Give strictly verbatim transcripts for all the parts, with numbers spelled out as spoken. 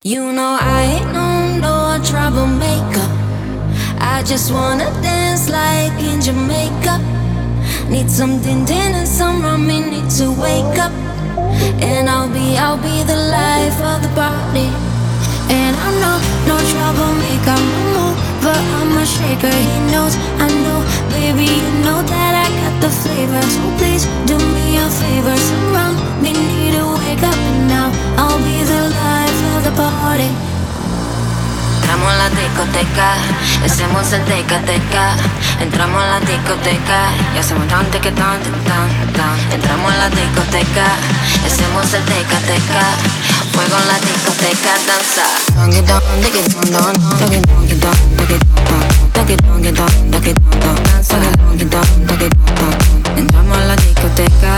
You know I ain't no, no troublemaker. I just wanna dance like in Jamaica. Need some din din and some rum, me need to wake up. And I'll be, I'll be the life of the party. And I'm no, no troublemaker, I'm a mover, I'm a shaker. He knows, I know, baby, you know that I got the flavor. So please do me a favor, some rum, me need to wake up. And now I'll be the life of the party. Entramos a la discoteca, hacemos el teca-teca. Entramos a la discoteca y hacemos tan teca tan tan tan. Entramos a la discoteca, hacemos el teca-teca. Fuego en la discoteca, danza. Entramos a la discoteca, entramos a la discoteca,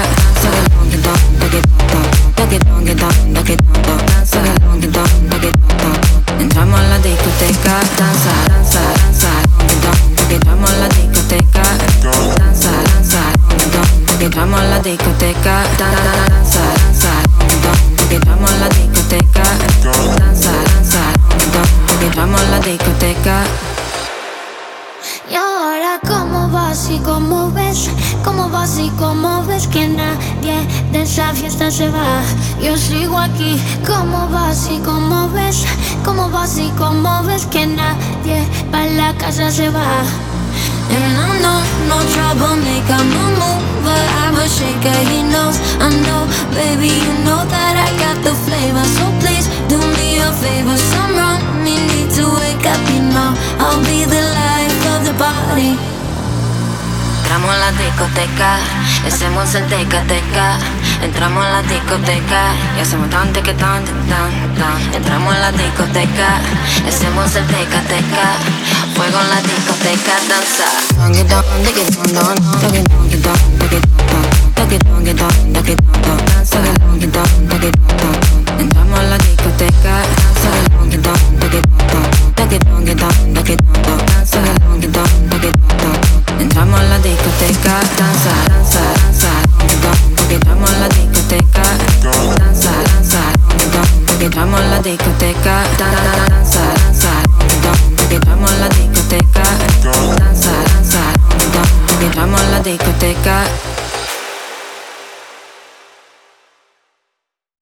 danza, danza, danza. Entramos a la discoteca, danza, danza. Entramos a la discoteca, danza, danza. Entramos a la discoteca, danza, danza. Entramos a la discoteca. Y ahora cómo vas y cómo ves, cómo vas y cómo ves que nadie de esa fiesta se va. Yo sigo aquí, cómo vas y cómo ves, cómo vas y cómo ves que nadie pa' la casa se va. And I'm no, no troublemaker, I'm a mover, I'm a shaker. He knows, I know, baby, you know that I got the flavor. So please do me a favor, some rum, me need to wake up, you know I'll be the life of the party. Entramos a la discoteca, hacemos el teca-teca. Entramos a la discoteca y hacemos tan teca tan tan tan. Entramos a la discoteca, hacemos el teca-teca. Fuego en la discoteca, danza. Entramos a la discoteca,